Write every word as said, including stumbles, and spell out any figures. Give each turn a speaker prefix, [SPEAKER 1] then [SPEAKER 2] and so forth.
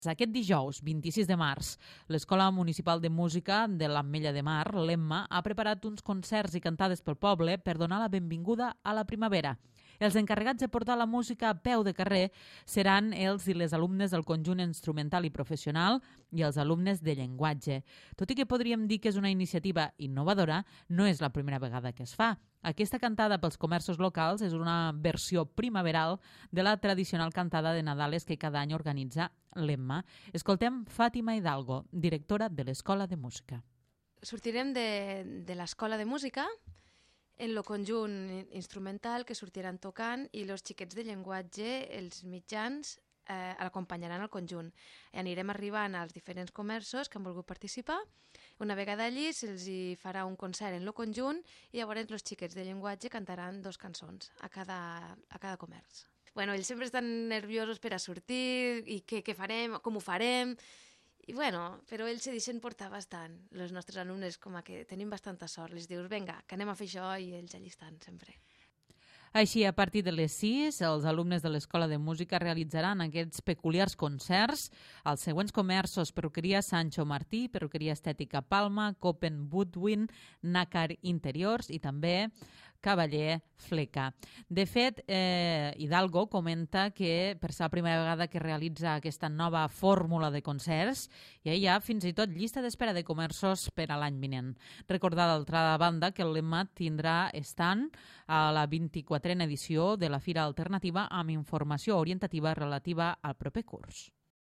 [SPEAKER 1] Aquest dijous, vint-i-sis de març, l'Escola Municipal de Música de l'Ametlla de Mar, l'Emma, ha preparat uns concerts i cantades pel poble per donar la benvinguda a la primavera. Els encarregats de portar la música a peu de carrer seran els i les alumnes del conjunt instrumental i professional i els alumnes de llenguatge. Tot i que podríem dir que és una iniciativa innovadora, no és la primera vegada que es fa. Aquesta cantada pels comerços locals és una versió primaveral de la tradicional cantada de Nadales que cada any organitza l'Emma. Escoltem Fàtima Hidalgo, directora de l'Escola de Música.
[SPEAKER 2] Sortirem de, de l'Escola de Música en el conjunt instrumental que sortiran tocant i els xiquets de llenguatge, els mitjans, eh, l'acompanyaran al conjunt. I anirem arribant als diferents comerços que han volgut participar. Una vegada allí se'ls hi farà un concert en el conjunt i llavors els xiquets de llenguatge cantaran dos cançons a cada, a cada comerç. Bueno, ells sempre estan nerviosos per a sortir i què, què farem, com ho farem. I bueno, però ells se deixen portar bastant. Els nostres alumnes com a que tenim bastanta sort. Els dius, vinga, que anem a fer això i ells allà estan sempre.
[SPEAKER 1] Així, a partir de les sis, els alumnes de l'Escola de Música realitzaran aquests peculiars concerts als següents comerços: Perruqueria Sancho Martí, Perruqueria Estètica Palma, Copen Woodwind, Nàcar Interiors i també Cavaller Fleca. De fet, eh, Hidalgo comenta que per ser la primera vegada que realitza aquesta nova fórmula de concerts i hi ha fins i tot llista d'espera de comerços per a l'any vinent. Recordar d'altra banda que l'Emma tindrà stand a la vint-i-quatrena edició de la Fira Alternativa amb informació orientativa relativa al proper curs.